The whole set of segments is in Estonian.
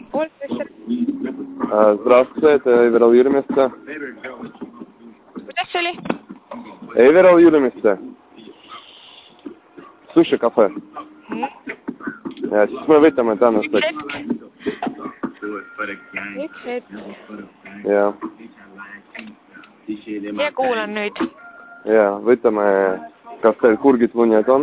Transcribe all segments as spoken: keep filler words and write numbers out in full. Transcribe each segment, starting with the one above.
Здравствуйте, это Эверал Юлимесца. Kuidas see oli? Эверал Юлимесца. Sushi cafe. Mm. Ja siis me võtame tänast. Üks hetk. Üks hetk. Ja. Ja kuulan nüüd. Ja, võtame, kas teil kurgid munjad on?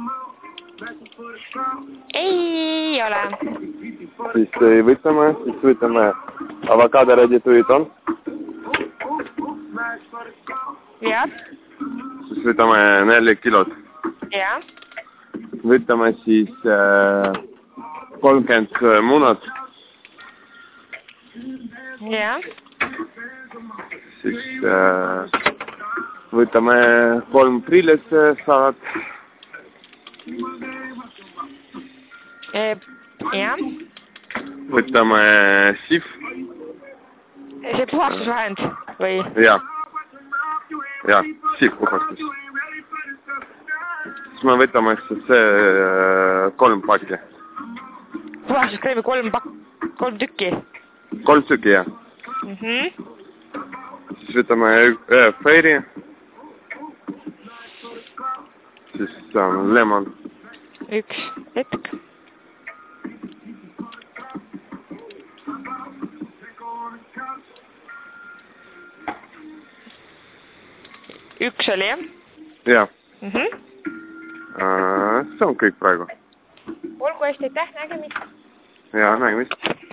Ei ole. Siis ei võtame, siis võtame avokaadoradituid on? Jah. Siis võtame neli kilot. Jah. Võtame siis äh, kolmkümmend munad. Jah. Siis äh, võtame kolm grillis salat. E, jah. Võtame sif. See puhastusvahend või? Ja. Ja, sif puhastus. Siis me võtame see kolm pakki. Puhastuskreemi kolm pak-, kolm tükki? Kolm tükki, jah. Mhm. Siis võtame ühe fairy. Siis on lemon. Üks hetk. Üks oli, jah? Jah. Mhm. See on kõik praegu. Olgu hästi, aitäh, nägemist. Ja, nägemist.